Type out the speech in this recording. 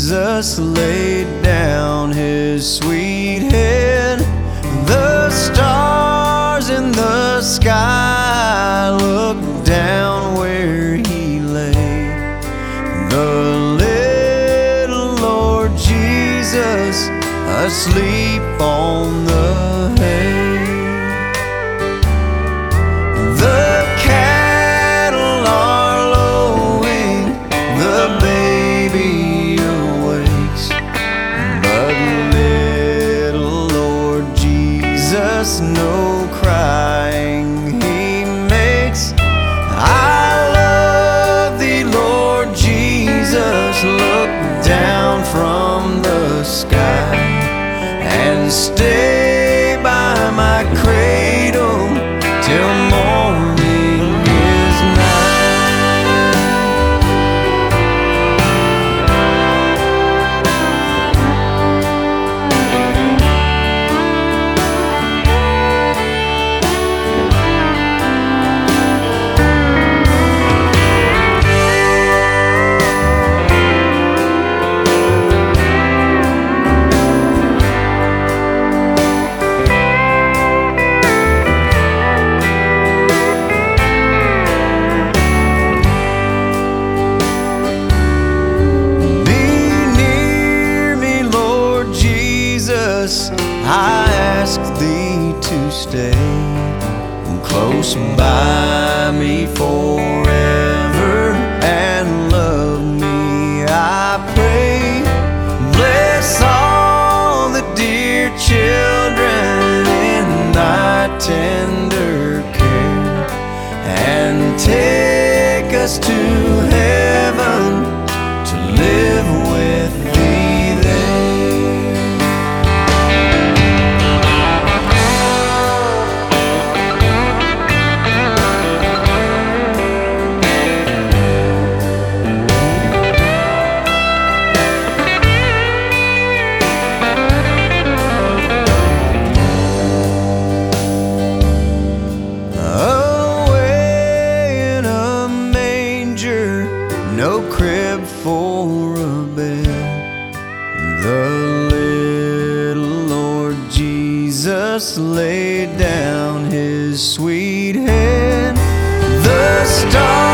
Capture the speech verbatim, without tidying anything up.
Jesus laid down his sweet head. The stars in the sky looked down where he lay. The little Lord Jesus asleep on the hay. The cattle are lowing, the baby awakes, but little Lord Jesus no crying he makes. I love thee, Lord Jesus, look down from the sky and stay by my cradle till morning is nigh. I ask thee to stay close by me forever and love me, I pray. Bless all the dear children in thy tender care, and take us to heaven to live with thee. No crib for a bed, the little Lord Jesus laid down his sweet head. The stars